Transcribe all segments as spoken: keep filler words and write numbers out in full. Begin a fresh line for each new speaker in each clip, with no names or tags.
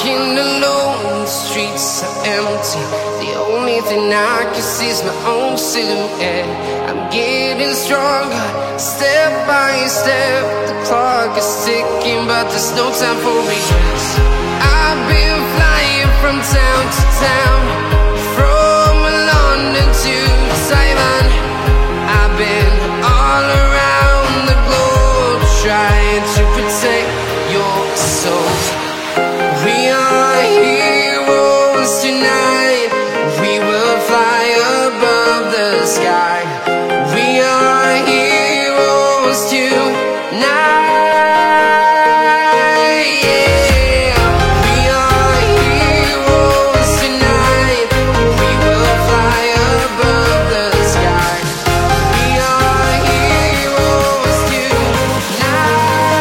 walking alone, the streets are empty. The only thing I can see is my own silhouette. I'm getting stronger, step by step. The clock is ticking, but there's no time for regrets. I've been flying from town to town, from London to Taiwan. I've been all around the globe, trying to protect your soul. We are heroes tonight. We will fly above the sky. We are heroes tonight. Yeah. We are heroes tonight. We will fly above the sky. We are heroes tonight.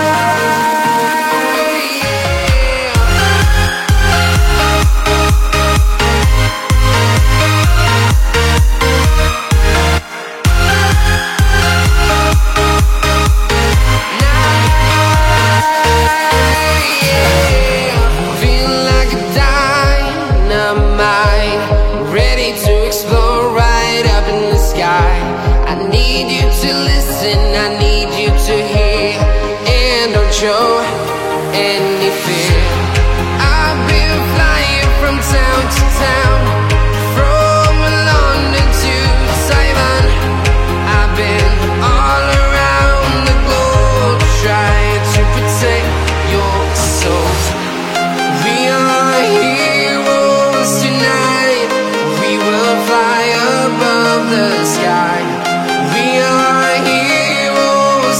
I need you to hear, and don't show any fear. I've been flying from town to town, from London to Taiwan. I've been all around the globe, trying to protect your soul. We are heroes tonight. We will fly above the sky. We are heroes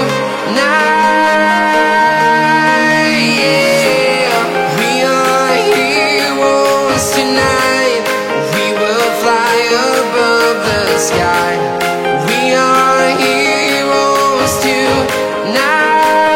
tonight. Yeah. We are heroes tonight. We will fly above the sky. We are heroes tonight.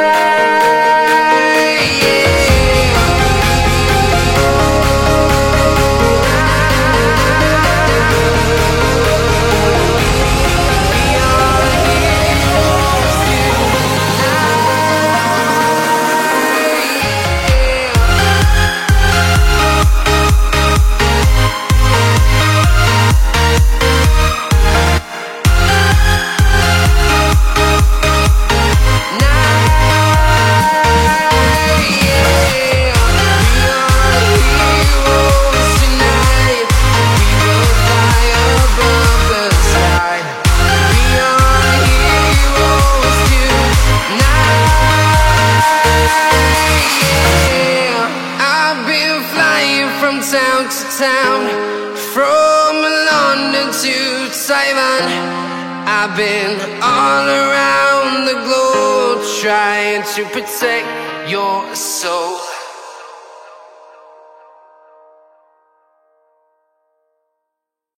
From town to town, from London to Taiwan. I've been all around the globe, trying to protect your soul.